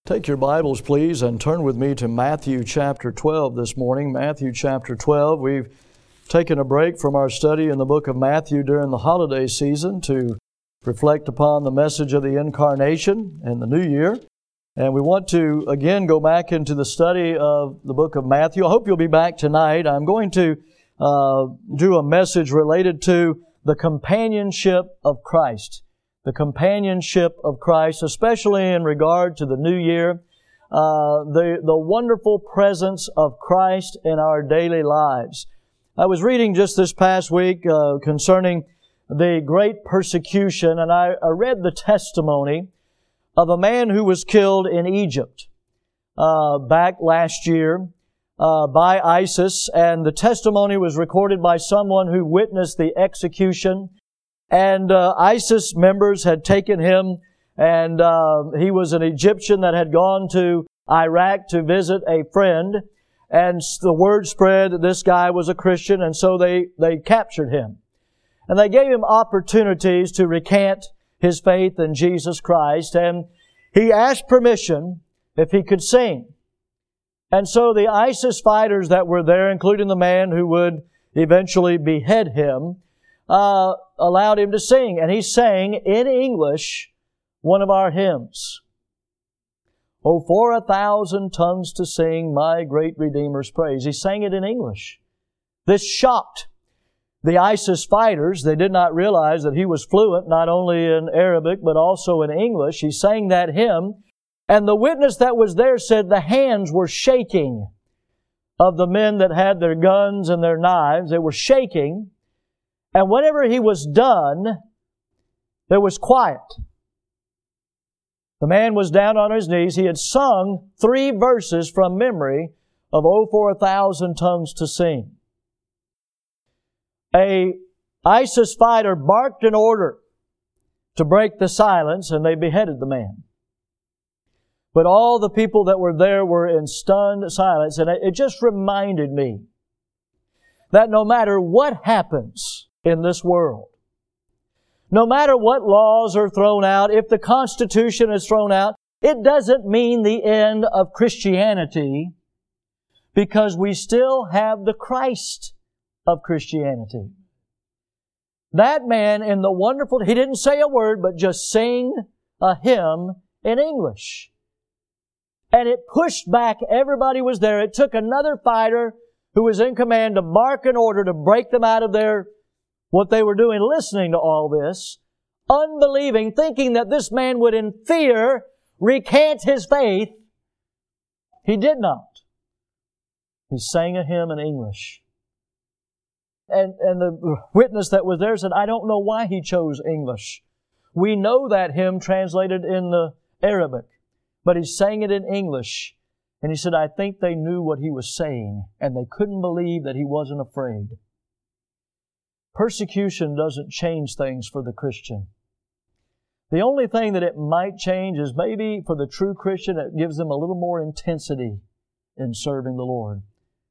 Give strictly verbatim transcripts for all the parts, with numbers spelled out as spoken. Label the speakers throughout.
Speaker 1: Take your Bibles, please, and turn with me to Matthew chapter twelve this morning. Matthew chapter twelve. We've taken a break from our study in the book of Matthew during the holiday season to reflect upon the message of the Incarnation and the New Year. And we want to again go back into the study of the book of Matthew. I hope you'll be back tonight. I'm going to uh, do a message related to the companionship of Christ. The companionship of Christ, especially in regard to the new year, uh, the, the wonderful presence of Christ in our daily lives. I was reading just this past week uh, concerning the great persecution, and I, I read the testimony of a man who was killed in Egypt uh, back last year uh, by ISIS, and the testimony was recorded by someone who witnessed the execution. And uh, ISIS members had taken him, and uh, he was an Egyptian that had gone to Iraq to visit a friend. And the word spread that this guy was a Christian, and so they, they captured him. And they gave him opportunities to recant his faith in Jesus Christ. And he asked permission if he could sing. And so the ISIS fighters that were there, including the man who would eventually behead him, Uh, allowed him to sing. And he sang in English one of our hymns. Oh, for a thousand tongues to sing my great Redeemer's praise. He sang it in English. This shocked the ISIS fighters. They did not realize that he was fluent not only in Arabic but also in English. He sang that hymn. And the witness that was there said the hands were shaking of the men that had their guns and their knives. They were shaking. And whenever he was done, there was quiet. The man was down on his knees. He had sung three verses from memory of Oh, for a thousand tongues to sing. A ISIS fighter barked an order to break the silence, and they beheaded the man. But all the people that were there were in stunned silence, and it just reminded me that no matter what happens in this world, no matter what laws are thrown out, if the Constitution is thrown out, it doesn't mean the end of Christianity, because we still have the Christ of Christianity. That man in the wonderful, he didn't say a word, but just sang a hymn in English. And it pushed back, everybody was there. It took another fighter who was in command to bark an order to break them out of their what they were doing, listening to all this, unbelieving, thinking that this man would in fear recant his faith. He did not. He sang a hymn in English. And, and the witness that was there said, I don't know why he chose English. We know that hymn translated in the Arabic, but he sang it in English. And he said, I think they knew what he was saying, and they couldn't believe that he wasn't afraid. Persecution doesn't change things for the Christian. The only thing that it might change is maybe for the true Christian, it gives them a little more intensity in serving the Lord.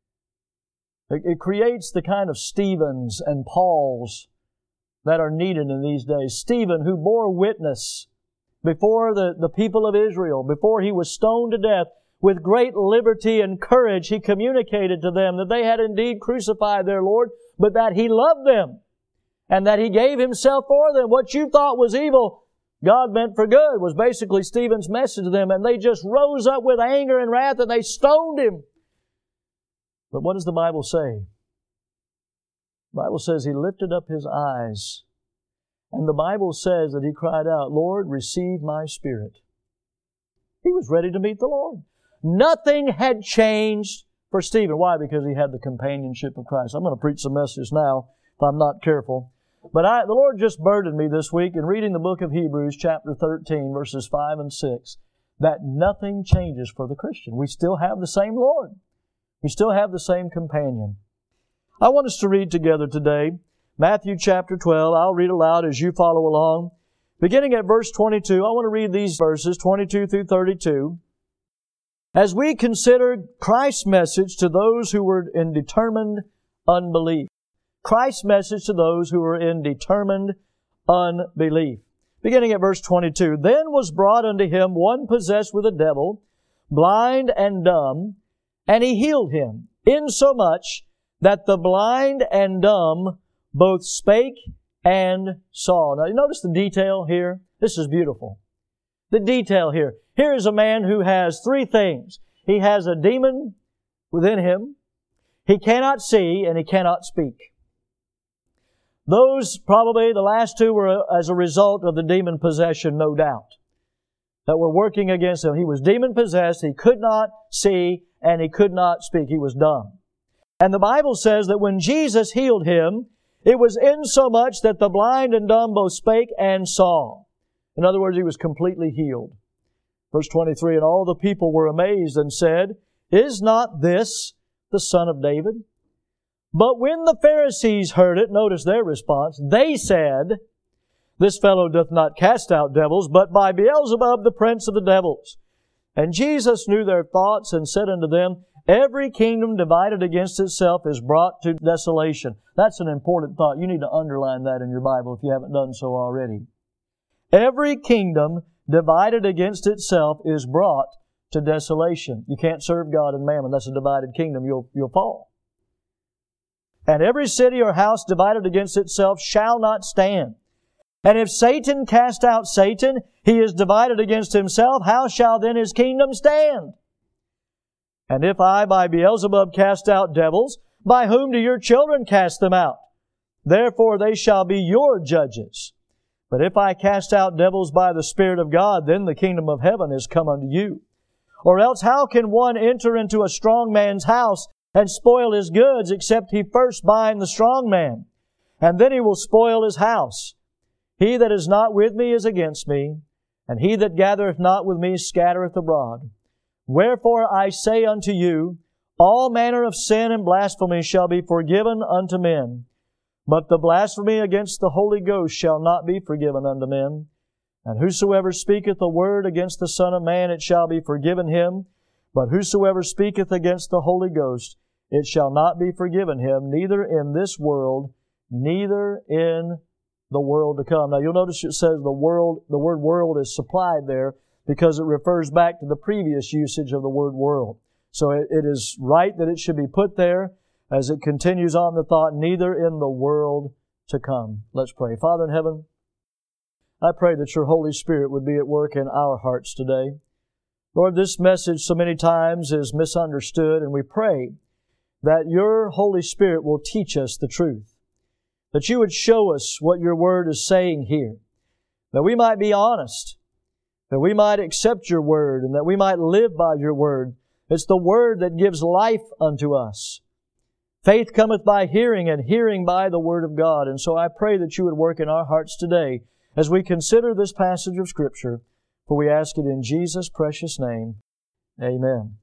Speaker 1: It, it creates the kind of Stephens and Pauls that are needed in these days. Stephen, who bore witness before the, the people of Israel, before he was stoned to death, with great liberty and courage, he communicated to them that they had indeed crucified their Lord, but that He loved them and that He gave Himself for them. What you thought was evil, God meant for good, was basically Stephen's message to them. And they just rose up with anger and wrath and they stoned him. But what does the Bible say? The Bible says he lifted up his eyes. And the Bible says that he cried out, Lord, receive my spirit. He was ready to meet the Lord. Nothing had changed for Stephen. Why? Because he had the companionship of Christ. I'm going to preach some messages now if I'm not careful. But I, the Lord just burdened me this week in reading the book of Hebrews, chapter thirteen, verses five and six, that nothing changes for the Christian. We still have the same Lord. We still have the same companion. I want us to read together today Matthew chapter twelve. I'll read aloud as you follow along. Beginning at verse twenty-two, I want to read these verses, twenty-two through thirty-two. As we consider Christ's message to those who were in determined unbelief. Christ's message to those who were in determined unbelief. beginning at verse twenty-two. Then was brought unto him one possessed with a devil, blind and dumb, and he healed him, insomuch that the blind and dumb both spake and saw. Now you notice the detail here? This is beautiful. The detail here. Here is a man who has three things. He has a demon within him, he cannot see, and he cannot speak. Those, probably the last two, were as a result of the demon possession, no doubt, that were working against him. He was demon possessed, he could not see, and he could not speak. He was dumb. And the Bible says that when Jesus healed him, it was insomuch that the blind and dumb both spake and saw. In other words, he was completely healed. Verse twenty-three, and all the people were amazed and said, Is not this the Son of David? But when the Pharisees heard it, notice their response, they said, This fellow doth not cast out devils, but by Beelzebub, the prince of the devils. And Jesus knew their thoughts and said unto them, Every kingdom divided against itself is brought to desolation. That's an important thought. You need to underline that in your Bible if you haven't done so already. Every kingdom divided against itself is brought to desolation. You can't serve God and mammon. That's a divided kingdom. You'll, you'll fall. And every city or house divided against itself shall not stand. And if Satan cast out Satan, he is divided against himself. How shall then his kingdom stand? And if I by Beelzebub cast out devils, by whom do your children cast them out? Therefore they shall be your judges. But if I cast out devils by the Spirit of God, then the kingdom of heaven is come unto you. Or else how can one enter into a strong man's house and spoil his goods, except he first bind the strong man? And then he will spoil his house. He that is not with me is against me, and he that gathereth not with me scattereth abroad. Wherefore I say unto you, all manner of sin and blasphemy shall be forgiven unto men, but the blasphemy against the Holy Ghost shall not be forgiven unto men. And whosoever speaketh a word against the Son of Man, it shall be forgiven him. But whosoever speaketh against the Holy Ghost, it shall not be forgiven him, neither in this world, neither in the world to come. Now you'll notice it says the world, the word world is supplied there because it refers back to the previous usage of the word world. So it, it is right that it should be put there as it continues on the thought, neither in the world to come. Let's pray. Father in heaven, I pray that your Holy Spirit would be at work in our hearts today. Lord, this message so many times is misunderstood, and we pray that your Holy Spirit will teach us the truth, that you would show us what your Word is saying here, that we might be honest, that we might accept your Word, and that we might live by your Word. It's the Word that gives life unto us. Faith cometh by hearing, and hearing by the Word of God. And so I pray that you would work in our hearts today as we consider this passage of Scripture, for we ask it in Jesus' precious name. Amen.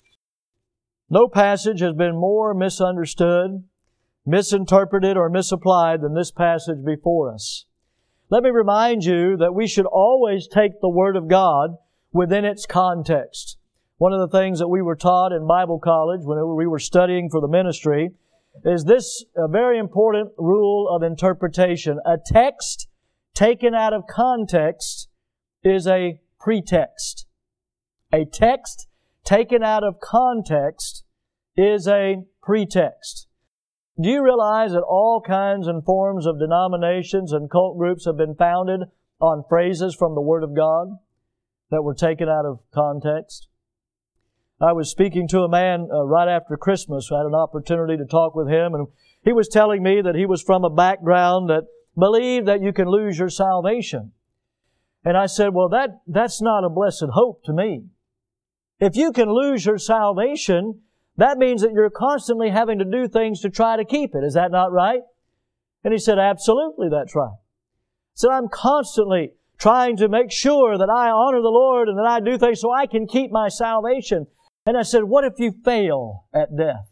Speaker 1: No passage has been more misunderstood, misinterpreted, or misapplied than this passage before us. Let me remind you that we should always take the Word of God within its context. One of the things that we were taught in Bible college when we were studying for the ministry is this a very important rule of interpretation. A text taken out of context is a pretext. A text taken out of context is a pretext. Do you realize that all kinds and forms of denominations and cult groups have been founded on phrases from the Word of God that were taken out of context? I was speaking to a man uh, right after Christmas. I had an opportunity to talk with him, and he was telling me that he was from a background that believed that you can lose your salvation. And I said, well, that, that's not a blessed hope to me. If you can lose your salvation, that means that you're constantly having to do things to try to keep it. Is that not right? And he said, absolutely, that's right. He said, I'm constantly trying to make sure that I honor the Lord and that I do things so I can keep my salvation. And I said, what if you fail at death?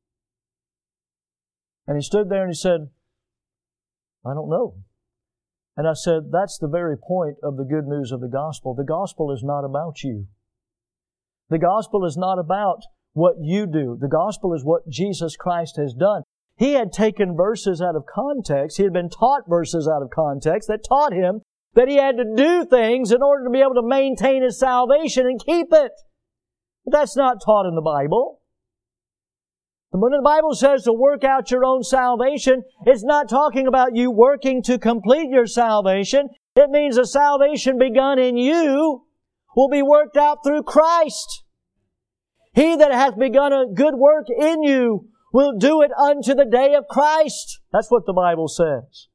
Speaker 1: And he stood there and he said, I don't know. And I said, that's the very point of the good news of the gospel. The gospel is not about you. The gospel is not about what you do. The gospel is what Jesus Christ has done. He had taken verses out of context. He had been taught verses out of context that taught him that he had to do things in order to be able to maintain his salvation and keep it. But that's not taught in the Bible. When the Bible says to work out your own salvation, it's not talking about you working to complete your salvation. It means the salvation begun in you will be worked out through Christ. He that hath begun a good work in you will do it unto the day of Christ. That's what the Bible says.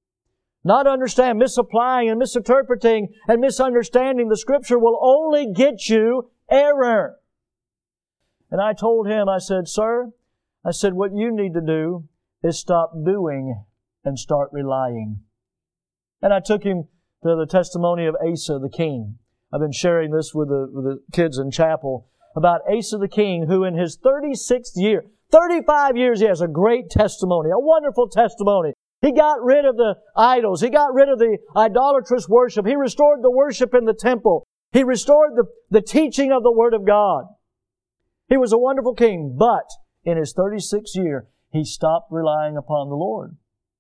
Speaker 1: Not understand, misapplying and misinterpreting and misunderstanding the Scripture will only get you error. And I told him, I said, sir, I said, what you need to do is stop doing and start relying. And I took him to the testimony of Asa the king. I've been sharing this with the, with the kids in chapel about Asa the king, who in his thirty-sixth year, thirty-five years, he has a great testimony, a wonderful testimony. He got rid of the idols. He got rid of the idolatrous worship. He restored the worship in the temple. He restored the, the teaching of the Word of God. He was a wonderful king, but in his thirty-sixth year, he stopped relying upon the Lord.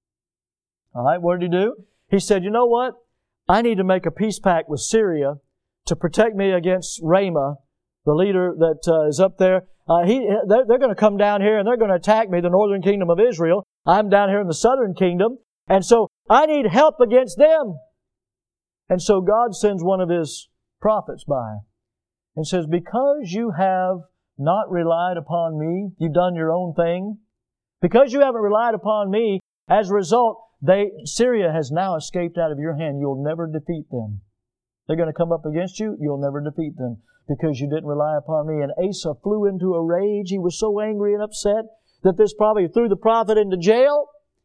Speaker 1: All right, what did he do? He said, you know what? I need to make a peace pact with Syria to protect me against Ramah, the leader that uh, is up there. Uh, he, they're, they're going to come down here and they're going to attack me, the northern kingdom of Israel. I'm down here in the southern kingdom. And so I need help against them. And so God sends one of His prophets by and says, because you have not relied upon me, you've done your own thing. Because you haven't relied upon me, as a result, they, Syria has now escaped out of your hand. You'll never defeat them. They're going to come up against you. You'll never defeat them because you didn't rely upon me. And Asa flew into a rage. He was so angry and upset that this probably threw the prophet into jail.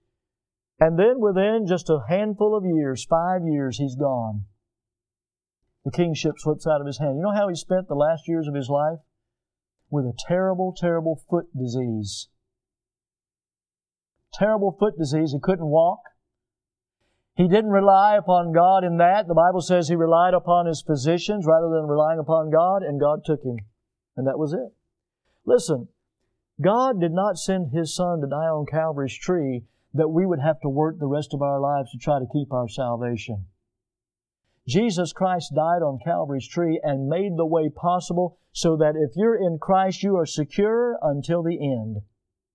Speaker 1: And then within just a handful of years, five years, he's gone. The kingship slips out of his hand. You know how he spent the last years of his life? With a terrible, terrible foot disease. Terrible foot disease. He couldn't walk. He didn't rely upon God in that. The Bible says he relied upon his physicians rather than relying upon God, and God took him. And that was it. Listen, God did not send His Son to die on Calvary's tree that we would have to work the rest of our lives to try to keep our salvation. Jesus Christ died on Calvary's tree and made the way possible so that if you're in Christ, you are secure until the end.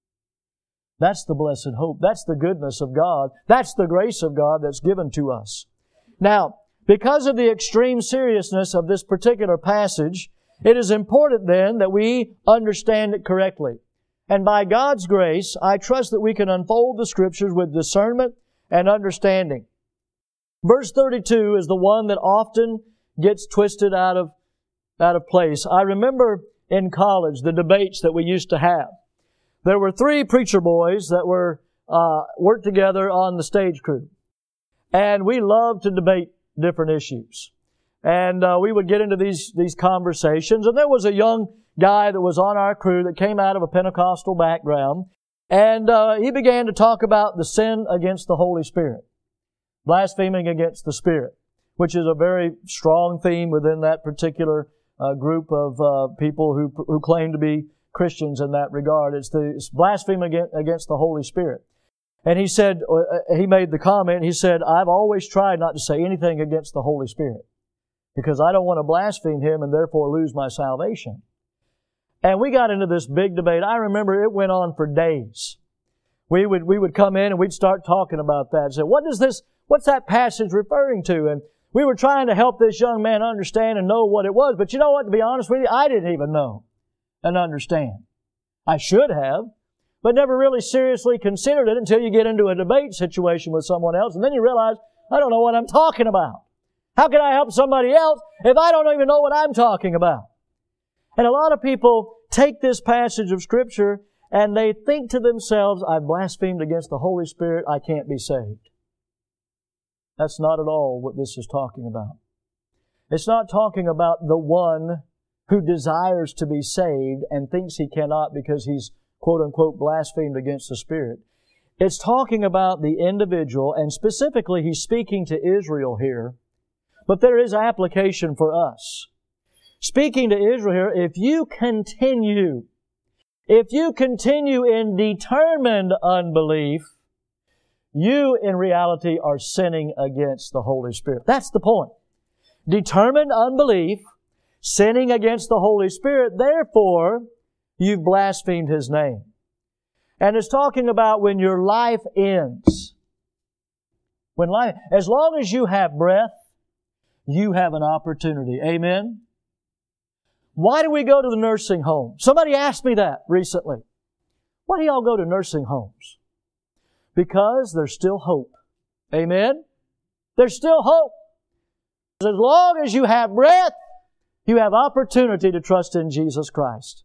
Speaker 1: That's the blessed hope. That's the goodness of God. That's the grace of God that's given to us. Now, because of the extreme seriousness of this particular passage, it is important then that we understand it correctly. And by God's grace, I trust that we can unfold the Scriptures with discernment and understanding. Verse thirty-two is the one that often gets twisted out of, out of place. I remember in college the debates that we used to have. There were three preacher boys that were uh, worked together on the stage crew. And we loved to debate different issues. And uh, we would get into these, these conversations. And there was a young guy that was on our crew that came out of a Pentecostal background. And uh, he began to talk about the sin against the Holy Spirit. Blaspheming against the Spirit, which is a very strong theme within that particular uh, group of uh, people who who claim to be Christians in that regard. It's the it's blasphemy against the Holy Spirit. And he said, uh, he made the comment, he said, I've always tried not to say anything against the Holy Spirit because I don't want to blaspheme Him and therefore lose my salvation. And we got into this big debate. I remember it went on for days. We would we would come in and we'd start talking about that. Say, what does this, what's that passage referring to? And we were trying to help this young man understand and know what it was. But you know what, to be honest with you, I didn't even know and understand. I should have, but never really seriously considered it until you get into a debate situation with someone else, and then you realize, I don't know what I'm talking about. How can I help somebody else if I don't even know what I'm talking about? And a lot of people take this passage of Scripture and they think to themselves, I've blasphemed against the Holy Spirit, I can't be saved. That's not at all what this is talking about. It's not talking about the one who desires to be saved and thinks he cannot because he's quote-unquote blasphemed against the Spirit. It's talking about the individual, and specifically he's speaking to Israel here, but there is application for us. Speaking to Israel here, if you continue, if you continue in determined unbelief, you in reality are sinning against the Holy Spirit. That's the point. Determined unbelief, sinning against the Holy Spirit, therefore, you've blasphemed His name. And it's talking about when your life ends. When life, as long as you have breath, you have an opportunity. Amen? Why do we go to the nursing home? Somebody asked me that recently. Why do y'all go to nursing homes? Because there's still hope. Amen? There's still hope. As long as you have breath, you have opportunity to trust in Jesus Christ.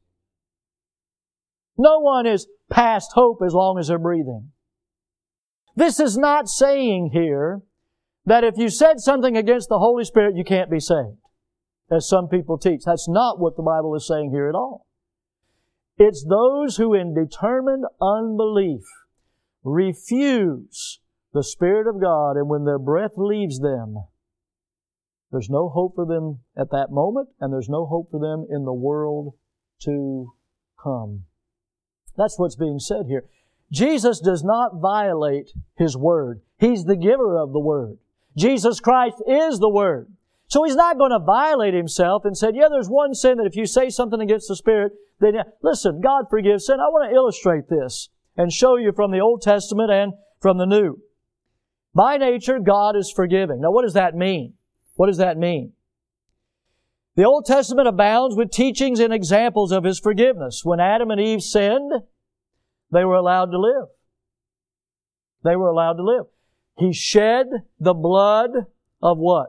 Speaker 1: No one is past hope as long as they're breathing. This is not saying here that if you said something against the Holy Spirit, you can't be saved, as some people teach. That's not what the Bible is saying here at all. It's those who in determined unbelief refuse the Spirit of God, and when their breath leaves them, there's no hope for them at that moment, and there's no hope for them in the world to come. That's what's being said here. Jesus does not violate His Word. He's the giver of the Word. Jesus Christ is the Word. So He's not going to violate Himself and say, yeah, there's one sin that if you say something against the Spirit, then, listen, God forgives sin. I want to illustrate this and show you from the Old Testament and from the New. By nature, God is forgiving. Now, what does that mean? What does that mean? The Old Testament abounds with teachings and examples of His forgiveness. When Adam and Eve sinned, they were allowed to live. They were allowed to live. He shed the blood of what?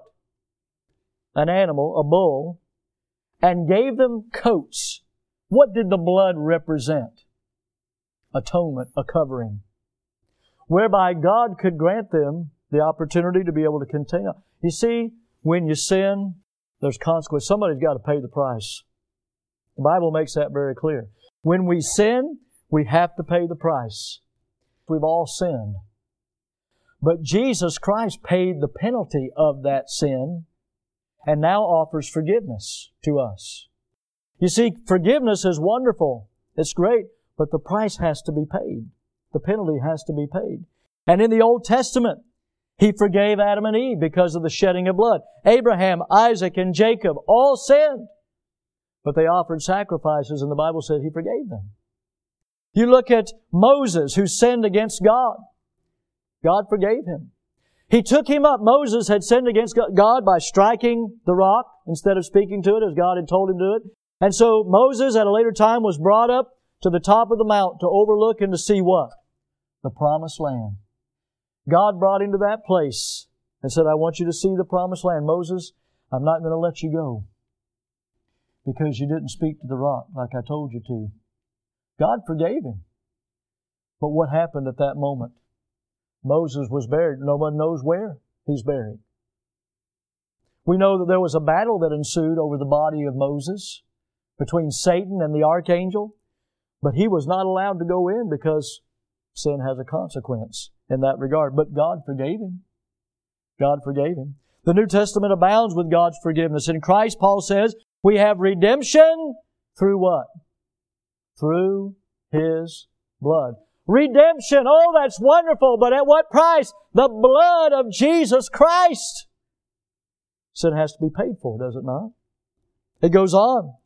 Speaker 1: An animal, a bull, and gave them coats. What did the blood represent? Atonement, a covering, whereby God could grant them the opportunity to be able to continue. You see, when you sin, there's consequence. Somebody's got to pay the price. The Bible makes that very clear. When we sin, we have to pay the price. We've all sinned. But Jesus Christ paid the penalty of that sin and now offers forgiveness to us. You see, forgiveness is wonderful. It's great, but the price has to be paid. The penalty has to be paid. And in the Old Testament, He forgave Adam and Eve because of the shedding of blood. Abraham, Isaac, and Jacob all sinned, but they offered sacrifices, and the Bible said He forgave them. You look at Moses, who sinned against God. God forgave him. He took him up. Moses had sinned against God by striking the rock instead of speaking to it as God had told him to do it. And so Moses at a later time was brought up to the top of the mount to overlook and to see what? The promised land. God brought him to that place and said, I want you to see the promised land. Moses, I'm not going to let you go because you didn't speak to the rock like I told you to. God forgave him. But what happened at that moment? Moses was buried. No one knows where he's buried. We know that there was a battle that ensued over the body of Moses between Satan and the archangel, but he was not allowed to go in because sin has a consequence in that regard. But God forgave him. God forgave him. The New Testament abounds with God's forgiveness. In Christ, Paul says, we have redemption through what? Through His blood. Redemption, oh, that's wonderful, but at what price? The blood of Jesus Christ. Sin has to be paid for, does it not? It goes on.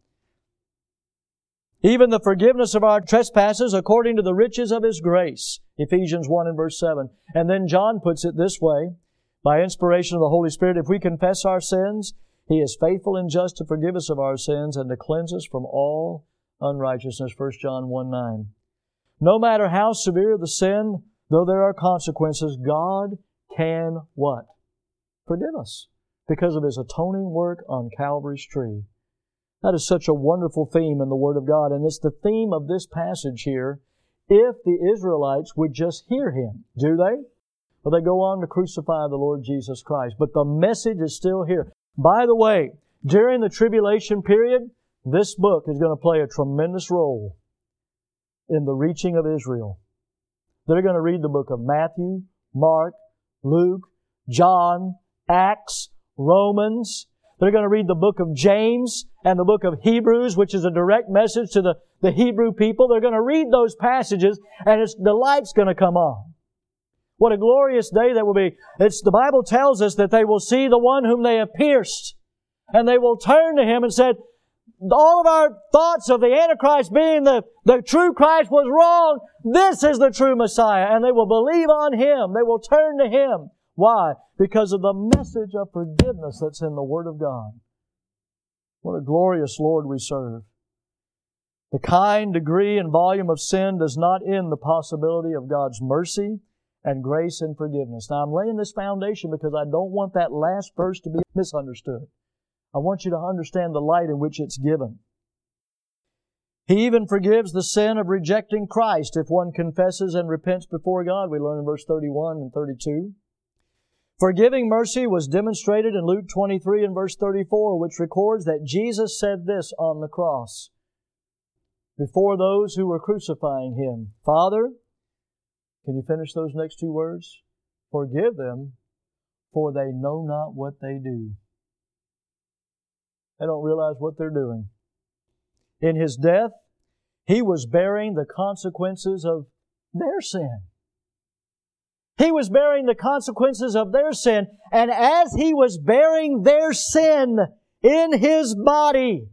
Speaker 1: Even the forgiveness of our trespasses according to the riches of His grace. Ephesians one and verse seven. And then John puts it this way, by inspiration of the Holy Spirit, if we confess our sins, He is faithful and just to forgive us of our sins and to cleanse us from all unrighteousness. First John one nine. No matter how severe the sin, though there are consequences, God can what? Forgive us because of His atoning work on Calvary's tree. That is such a wonderful theme in the Word of God, and it's the theme of this passage here. If the Israelites would just hear Him, do they? Well, they go on to crucify the Lord Jesus Christ, but the message is still here. By the way, during the tribulation period, this book is going to play a tremendous role in the reaching of Israel. They're going to read the book of Matthew, Mark, Luke, John, Acts, Romans. They're going to read the book of James and the book of Hebrews, which is a direct message to the, the Hebrew people. They're going to read those passages, and it's, the light's going to come on. What a glorious day that will be. It's, the Bible tells us that they will see the one whom they have pierced, and they will turn to Him and said, all of our thoughts of the Antichrist being the, the true Christ was wrong. This is the true Messiah. And they will believe on Him. They will turn to Him. Why? Because of the message of forgiveness that's in the Word of God. What a glorious Lord we serve. The kind, degree, and volume of sin does not end the possibility of God's mercy and grace and forgiveness. Now, I'm laying this foundation because I don't want that last verse to be misunderstood. I want you to understand the light in which it's given. He even forgives the sin of rejecting Christ if one confesses and repents before God. We learn in verse thirty-one and thirty-two. Forgiving mercy was demonstrated in Luke twenty-three and verse thirty-four, which records that Jesus said this on the cross before those who were crucifying Him. Father, can you finish those next two words? Forgive them, for they know not what they do. They don't realize what they're doing. In His death, He was bearing the consequences of their sin. He was bearing the consequences of their sin. And as He was bearing their sin in His body,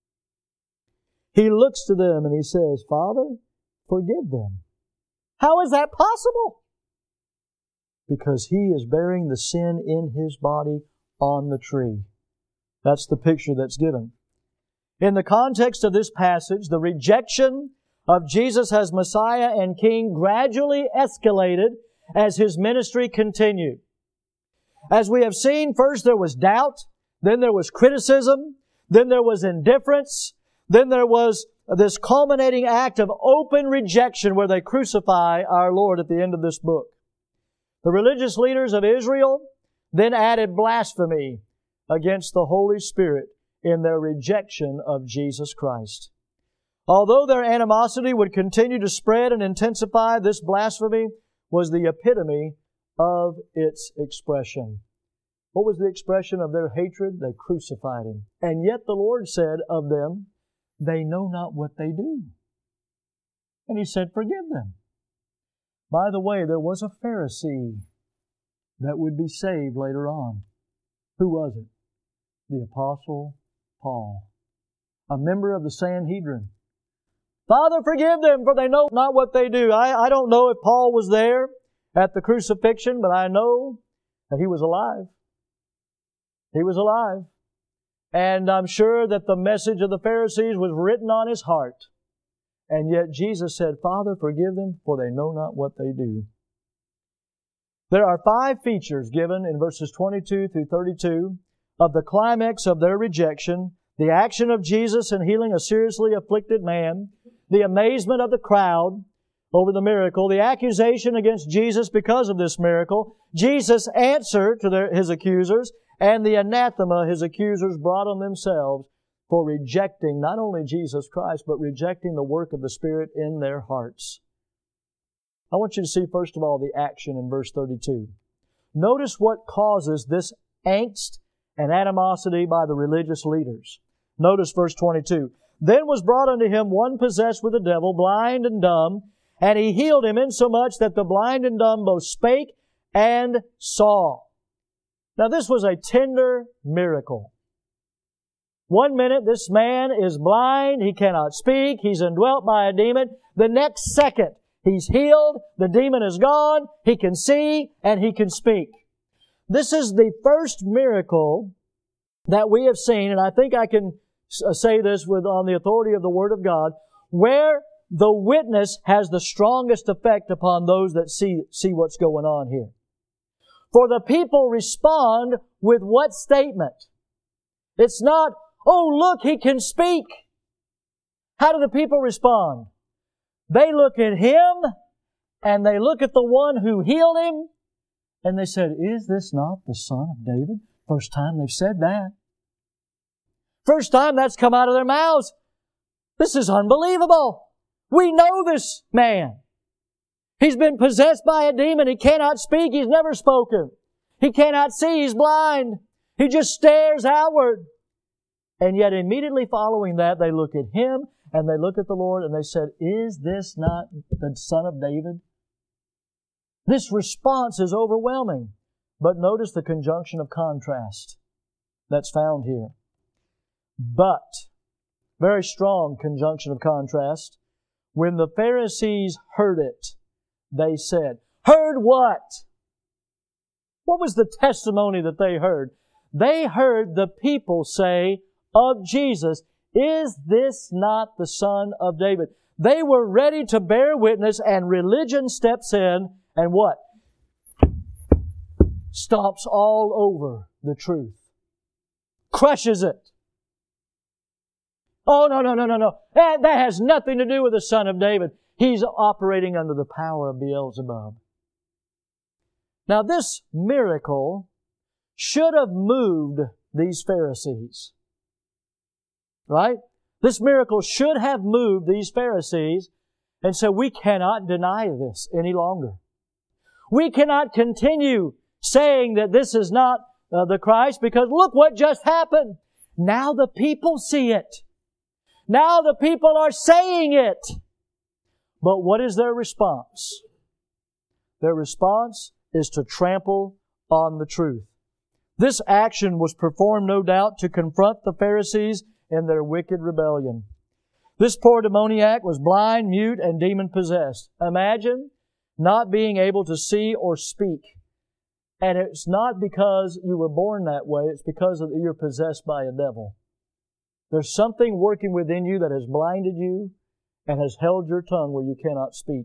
Speaker 1: He looks to them and He says, Father, forgive them. How is that possible? Because He is bearing the sin in His body on the tree. That's the picture that's given. In the context of this passage, the rejection of Jesus as Messiah and King gradually escalated as His ministry continued. As we have seen, first there was doubt, then there was criticism, then there was indifference, then there was this culminating act of open rejection where they crucify our Lord at the end of this book. The religious leaders of Israel then added blasphemy against the Holy Spirit in their rejection of Jesus Christ. Although their animosity would continue to spread and intensify, this blasphemy was the epitome of its expression. What was the expression of their hatred? They crucified Him. And yet the Lord said of them, they know not what they do. And He said, forgive them. By the way, there was a Pharisee that would be saved later on. Who was it? The Apostle Paul, a member of the Sanhedrin. Father, forgive them, for they know not what they do. I, I don't know if Paul was there at the crucifixion, but I know that he was alive. He was alive. And I'm sure that the message of the Pharisees was written on his heart. And yet Jesus said, Father, forgive them, for they know not what they do. There are five features given in verses twenty-two through thirty-two of the climax of their rejection: the action of Jesus in healing a seriously afflicted man, the amazement of the crowd over the miracle, the accusation against Jesus because of this miracle, Jesus' answer to their, His accusers, and the anathema His accusers brought on themselves for rejecting not only Jesus Christ, but rejecting the work of the Spirit in their hearts. I want you to see, first of all, the action in verse thirty-two. Notice what causes this angst and animosity by the religious leaders. Notice verse twenty-two. Then was brought unto Him one possessed with a devil, blind and dumb, and He healed him insomuch that the blind and dumb both spake and saw. Now this was a tender miracle. One minute this man is blind, he cannot speak, he's indwelt by a demon. The next second he's healed, the demon is gone, he can see, and he can speak. This is the first miracle that we have seen, and I think I can say this with on the authority of the Word of God, where the witness has the strongest effect upon those that see, see what's going on here. For the people respond with what statement? It's not, oh, look, he can speak. How do the people respond? They look at Him, and they look at the one who healed him, and they said, is this not the Son of David? First time they've said that. First time that's come out of their mouths. This is unbelievable. We know this man. He's been possessed by a demon. He cannot speak. He's never spoken. He cannot see. He's blind. He just stares outward. And yet immediately following that, they look at Him and they look at the Lord and they said, is this not the Son of David? This response is overwhelming. But notice the conjunction of contrast that's found here. But, very strong conjunction of contrast. When the Pharisees heard it, they said, heard what? What was the testimony that they heard? They heard the people say of Jesus, is this not the Son of David? They were ready to bear witness, and religion steps in and what? Stomps all over the truth. Crushes it. Oh, no, no, no, no, no. That, that has nothing to do with the Son of David. He's operating under the power of Beelzebub. Now, this miracle should have moved these Pharisees. Right? This miracle should have moved these Pharisees, and so we cannot deny this any longer. We cannot continue saying that this is not uh, the Christ, because look what just happened. Now the people see it. Now the people are saying it. But what is their response? Their response is to trample on the truth. This action was performed, no doubt, to confront the Pharisees in their wicked rebellion. This poor demoniac was blind, mute, and demon-possessed. Imagine not being able to see or speak. And it's not because you were born that way, it's because of, you're possessed by a devil. There's something working within you that has blinded you and has held your tongue where you cannot speak.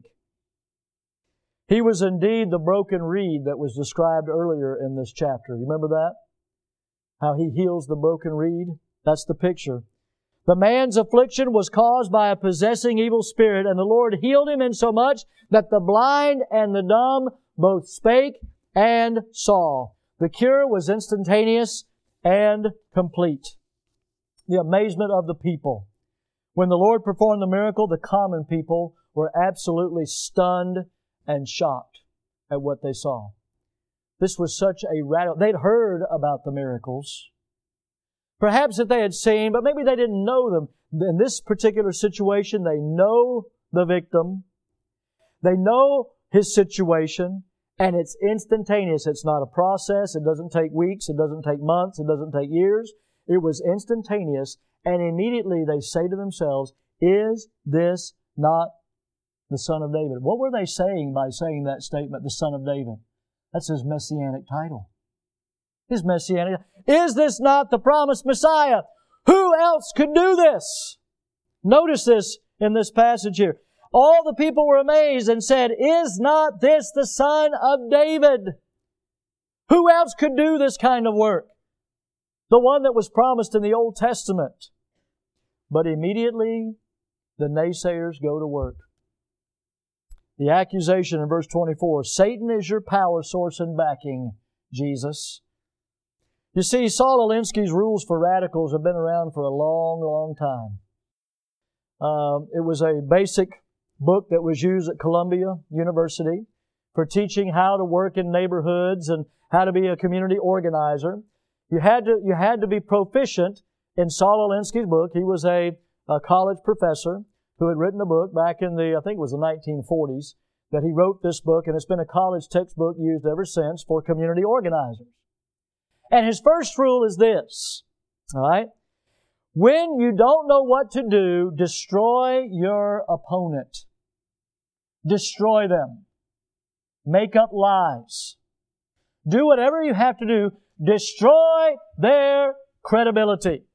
Speaker 1: He was indeed the broken reed that was described earlier in this chapter. You remember that? How He heals the broken reed? That's the picture. The man's affliction was caused by a possessing evil spirit, and the Lord healed him insomuch that the blind and the dumb both spake and saw. The cure was instantaneous and complete. The amazement of the people. When the Lord performed the miracle, the common people were absolutely stunned and shocked at what they saw. This was such a radical... They'd heard about the miracles. Perhaps that they had seen, but maybe they didn't know them. In this particular situation, they know the victim. They know his situation, and it's instantaneous. It's not a process. It doesn't take weeks. It doesn't take months. It doesn't take years. It was instantaneous, and immediately they say to themselves, is this not the Son of David? What were they saying by saying that statement, the Son of David? That's His messianic title. His messianic. Is this not the promised Messiah? Who else could do this? Notice this in this passage here. All the people were amazed and said, is not this the Son of David? Who else could do this kind of work? The one that was promised in the Old Testament. But immediately the naysayers go to work. The accusation in verse twenty-four, Satan is your power source and backing, Jesus. You see, Saul Alinsky's Rules for Radicals have been around for a long, long time. Um, it was a basic book that was used at Columbia University for teaching how to work in neighborhoods and how to be a community organizer. You had to, you had to be proficient in Saul Alinsky's book. He was a, a college professor who had written a book back in the, I think it was the nineteen forties, that he wrote this book, and it's been a college textbook used ever since for community organizers. And his first rule is this, all right? When you don't know what to do, destroy your opponent. Destroy them. Make up lies. Do whatever you have to do. Destroy their credibility.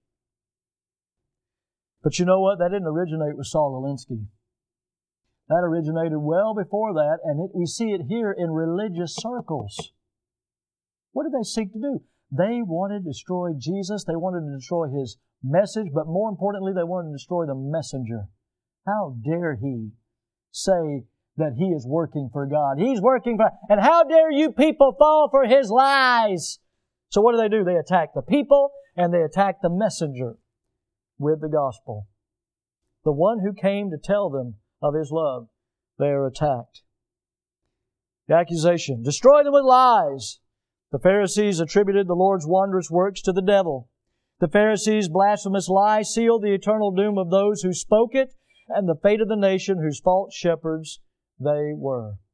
Speaker 1: But you know what? That didn't originate with Saul Alinsky. That originated well before that, and it, we see it here in religious circles. What did they seek to do? They wanted to destroy Jesus. They wanted to destroy His message, but more importantly, they wanted to destroy the messenger. How dare he say that he is working for God? He's working for... And how dare you people fall for his lies? So what do they do? They attack the people and they attack the messenger with the gospel. The one who came to tell them of His love, they are attacked. The accusation, destroy them with lies. The Pharisees attributed the Lord's wondrous works to the devil. The Pharisees' blasphemous lie sealed the eternal doom of those who spoke it and the fate of the nation whose false shepherds they were.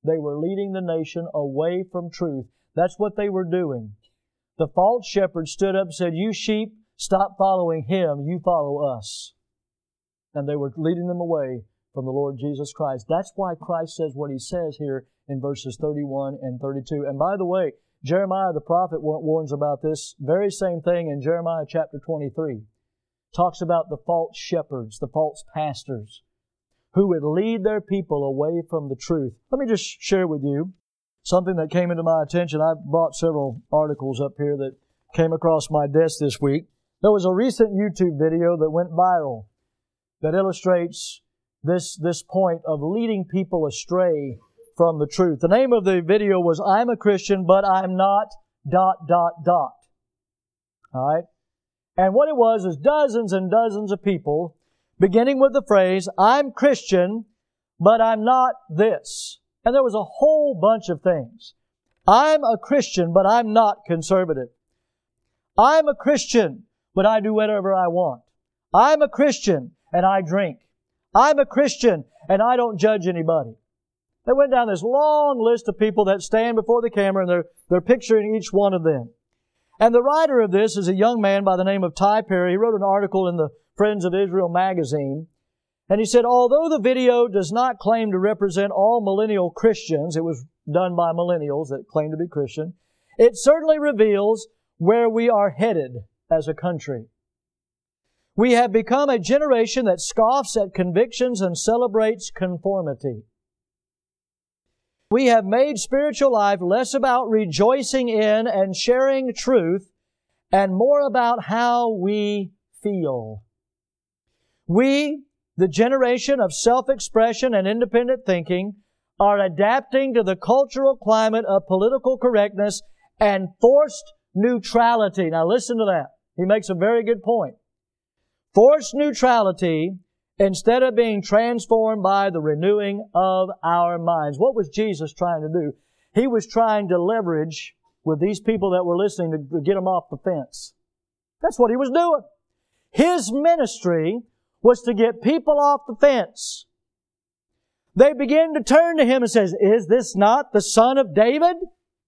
Speaker 1: They were leading the nation away from truth. That's what they were doing. The false shepherd stood up and said, "You sheep, stop following him, you follow us." And they were leading them away from the Lord Jesus Christ. That's why Christ says what He says here in verses thirty-one and thirty-two. And by the way, Jeremiah the prophet warns about this very same thing in Jeremiah chapter twenty-three. Talks about the false shepherds, the false pastors, who would lead their people away from the truth. Let me just share with you something that came into my attention. I brought several articles up here that came across my desk this week. There was a recent YouTube video that went viral that illustrates this, this point of leading people astray from the truth. The name of the video was, "I'm a Christian, but I'm not dot, dot, dot." All right? And what it was is dozens and dozens of people, beginning with the phrase, "I'm Christian, but I'm not this." And there was a whole bunch of things. "I'm a Christian, but I'm not conservative." "I'm a Christian, but I do whatever I want." "I'm a Christian, and I drink." "I'm a Christian, and I don't judge anybody." They went down this long list of people that stand before the camera, and they're, they're picturing each one of them. And the writer of this is a young man by the name of Ty Perry. He wrote an article in the Friends of Israel magazine. And he said, although the video does not claim to represent all millennial Christians, it was done by millennials that claim to be Christian, it certainly reveals where we are headed as a country. We have become a generation that scoffs at convictions and celebrates conformity. We have made spiritual life less about rejoicing in and sharing truth and more about how we feel. We, the generation of self-expression and independent thinking, are adapting to the cultural climate of political correctness and forced neutrality. Now listen to that. He makes a very good point. Forced neutrality instead of being transformed by the renewing of our minds. What was Jesus trying to do? He was trying to leverage with these people that were listening to get them off the fence. That's what He was doing. His ministry was to get people off the fence. They begin to turn to Him and says, "Is this not the Son of David?"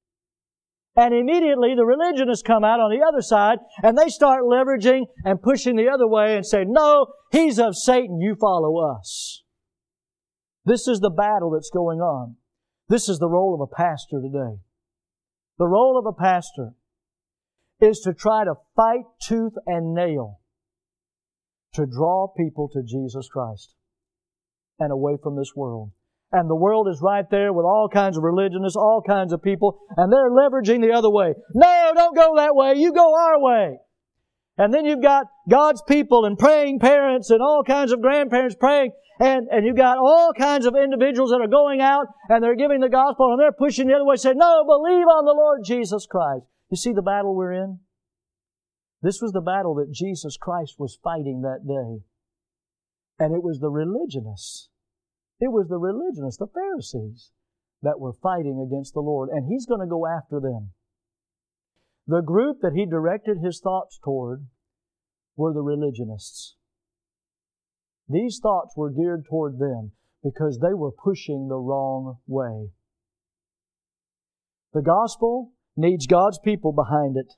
Speaker 1: And immediately the religionists come out on the other side and they start leveraging and pushing the other way and say, "No, He's of Satan, you follow us." This is the battle that's going on. This is the role of a pastor today. The role of a pastor is to try to fight tooth and nail to draw people to Jesus Christ and away from this world. And the world is right there with all kinds of religionists, all kinds of people, and they're leveraging the other way. "No, don't go that way. You go our way." And then you've got God's people and praying parents and all kinds of grandparents praying, and, and you've got all kinds of individuals that are going out and they're giving the gospel and they're pushing the other way, saying, "No, believe on the Lord Jesus Christ." You see the battle we're in? This was the battle that Jesus Christ was fighting that day. And it was the religionists. It was the religionists, the Pharisees, that were fighting against the Lord. And He's going to go after them. The group that He directed His thoughts toward were the religionists. These thoughts were geared toward them because they were pushing the wrong way. The gospel needs God's people behind it,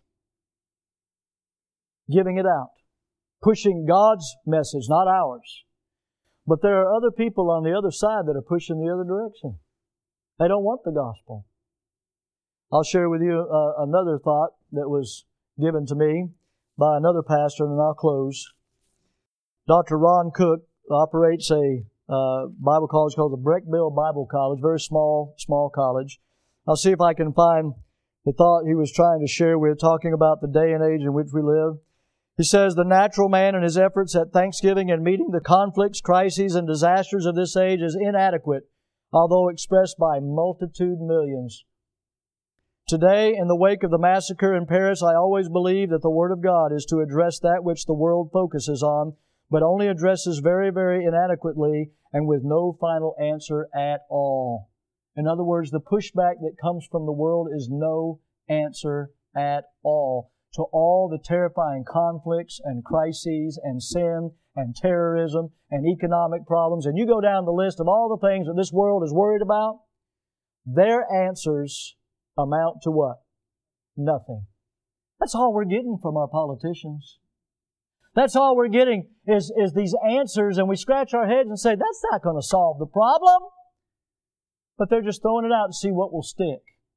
Speaker 1: giving it out, pushing God's message, not ours. But there are other people on the other side that are pushing the other direction. They don't want the gospel. I'll share with you uh, another thought that was given to me by another pastor, and I'll close. Doctor Ron Cook operates a uh, Bible college called the Breckville Bible College, very small, small college. I'll see if I can find the thought he was trying to share with, talking about the day and age in which we live. He says, "The natural man in his efforts at thanksgiving and meeting the conflicts, crises, and disasters of this age is inadequate, although expressed by multitude millions. Today, in the wake of the massacre in Paris, I always believe that the Word of God is to address that which the world focuses on, but only addresses very, very inadequately and with no final answer at all." In other words, the pushback that comes from the world is no answer at all to all the terrifying conflicts and crises and sin and terrorism and economic problems. And you go down the list of all the things that this world is worried about. their answers amount to what? Nothing. That's all we're getting from our politicians. That's all we're getting is, is these answers, and we scratch our heads and say, that's not going to solve the problem. But they're just throwing it out to see what will stick.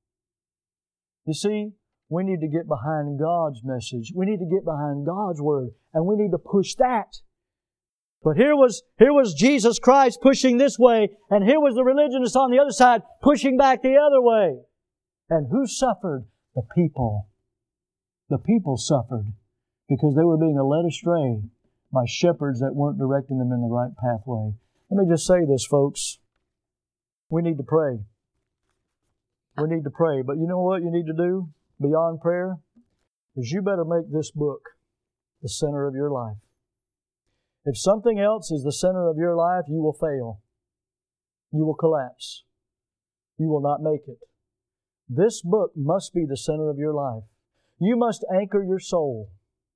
Speaker 1: You see, we need to get behind God's message. We need to get behind God's Word, and we need to push that. But here was, here was Jesus Christ pushing this way, and here was the religionists on the other side pushing back the other way. And who suffered? The people. The people suffered because they were being led astray by shepherds that weren't directing them in the right pathway. Let me just say this, folks. We need to pray. We need to pray. But you know what you need to do beyond prayer? Is you better make this book the center of your life. If something else is the center of your life, you will fail. You will collapse. You will not make it. This book must be the center of your life. You must anchor your soul.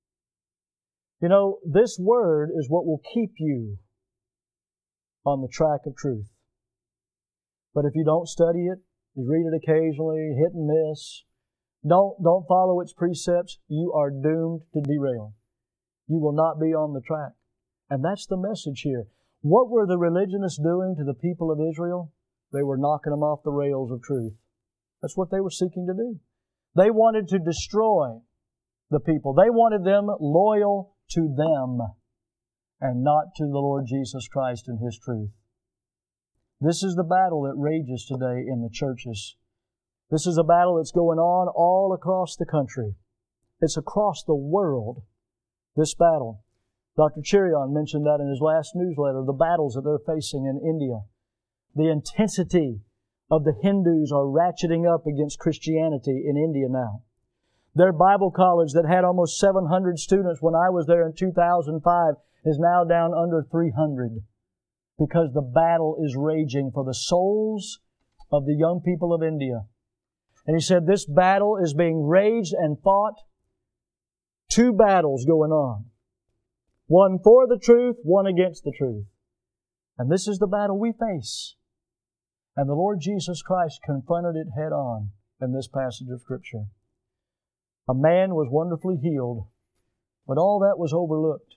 Speaker 1: You know, this Word is what will keep you on the track of truth. But if you don't study it, you read it occasionally, hit and miss, don't, don't follow its precepts, you are doomed to derail. You will not be on the track. And that's the message here. What were the religionists doing to the people of Israel? They were knocking them off the rails of truth. That's what they were seeking to do. They wanted to destroy the people. They wanted them loyal to them and not to the Lord Jesus Christ and His truth. This is the battle that rages today in the churches. This is a battle that's going on all across the country. It's across the world, this battle. Doctor Cherion mentioned that in his last newsletter, the battles that they're facing in India. The intensity of the Hindus are ratcheting up against Christianity in India now. Their Bible college that had almost seven hundred students when I was there in two thousand five is now down under three hundred because the battle is raging for the souls of the young people of India. And he said this battle is being raged and fought. Two battles going on. One for the truth, one against the truth. And this is the battle we face. And the Lord Jesus Christ confronted it head on in this passage of Scripture. A man was wonderfully healed, but all that was overlooked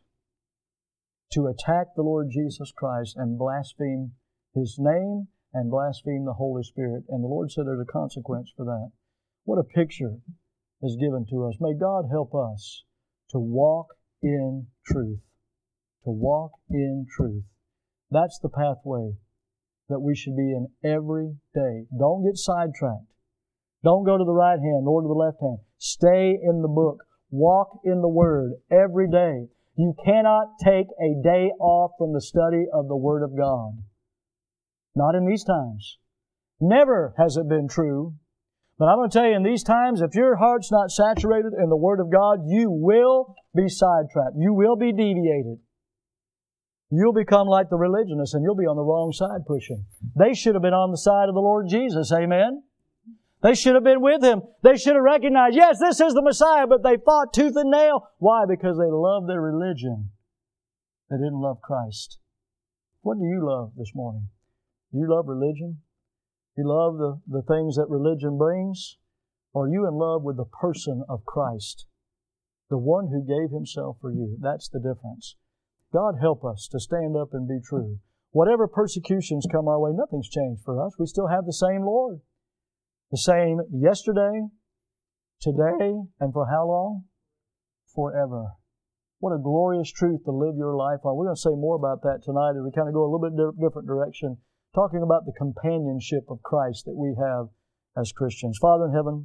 Speaker 1: to attack the Lord Jesus Christ and blaspheme His name and blaspheme the Holy Spirit. And the Lord said there's a consequence for that. What a picture is given to us. May God help us to walk in truth. To walk in truth. That's the pathway that we should be in every day. Don't get sidetracked. Don't go to the right hand nor to the left hand. Stay in the book. Walk in the Word every day. You cannot take a day off from the study of the Word of God. Not in these times. Never has it been true. But I'm going to tell you, in these times, if your heart's not saturated in the Word of God, you will be sidetracked. You will be deviated. You'll become like the religionists and you'll be on the wrong side pushing. They should have been on the side of the Lord Jesus. Amen? They should have been with Him. They should have recognized, yes, this is the Messiah, but they fought tooth and nail. Why? Because they loved their religion. They didn't love Christ. What do you love this morning? Do you love religion? Do you love the, the things that religion brings? Or are you in love with the person of Christ? The one who gave Himself for you. That's the difference. God help us to stand up and be true. Whatever persecutions come our way, nothing's changed for us. We still have the same Lord. The same yesterday, today, and for how long? Forever. What a glorious truth to live your life on. We're going to say more about that tonight as we kind of go a little bit di- different direction, talking about the companionship of Christ that we have as Christians. Father in heaven,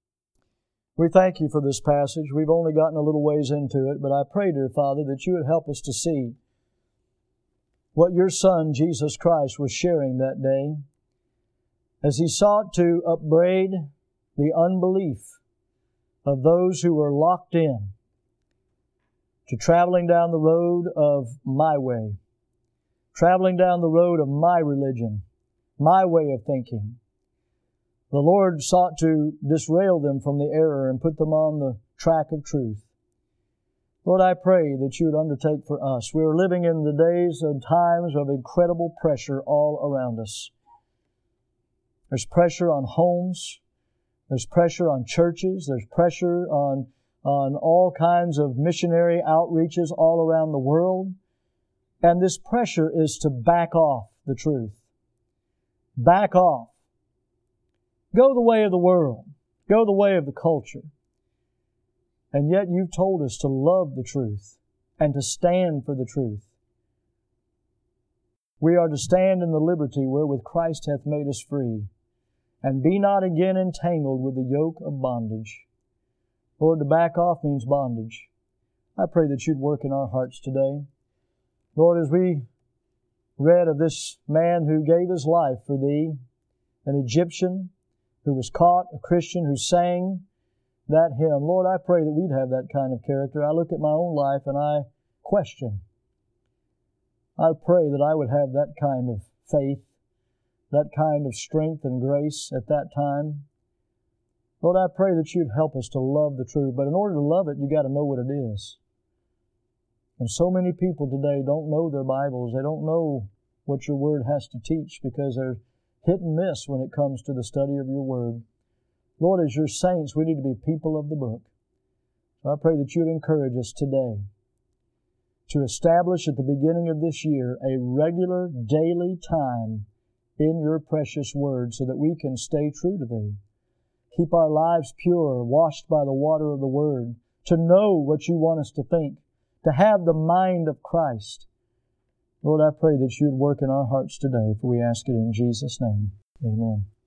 Speaker 1: we thank You for this passage. We've only gotten a little ways into it, but I pray, dear Father, that You would help us to see what Your Son, Jesus Christ, was sharing that day as He sought to upbraid the unbelief of those who were locked in to traveling down the road of my way, traveling down the road of my religion, my way of thinking. The Lord sought to disrail them from the error and put them on the track of truth. Lord, I pray that You would undertake for us. We are living in the days and times of incredible pressure all around us. There's pressure on homes. There's pressure on churches. There's pressure on, on all kinds of missionary outreaches all around the world. And this pressure is to back off the truth. Back off. Go the way of the world. Go the way of the culture. And yet you've told us to love the truth and to stand for the truth. We are to stand in the liberty wherewith Christ hath made us free, and be not again entangled with the yoke of bondage. Lord, to back off means bondage. I pray that you'd work in our hearts today. Lord, as we read of this man who gave his life for Thee, an Egyptian who was caught, a Christian who sang that hymn, Lord, I pray that we'd have that kind of character. I look at my own life and I question. I pray that I would have that kind of faith, that kind of strength and grace at that time. Lord, I pray that you'd help us to love the truth. But in order to love it, you've got to know what it is. And so many people today don't know their Bibles. They don't know what your Word has to teach because they're hit and miss when it comes to the study of your Word. Lord, as your saints, we need to be people of the book. So I pray that you'd encourage us today to establish at the beginning of this year a regular daily time in your precious Word so that we can stay true to Thee. Keep our lives pure, washed by the water of the Word, to know what you want us to think, to have the mind of Christ. Lord, I pray that you'd work in our hearts today, for we ask it in Jesus' name. Amen.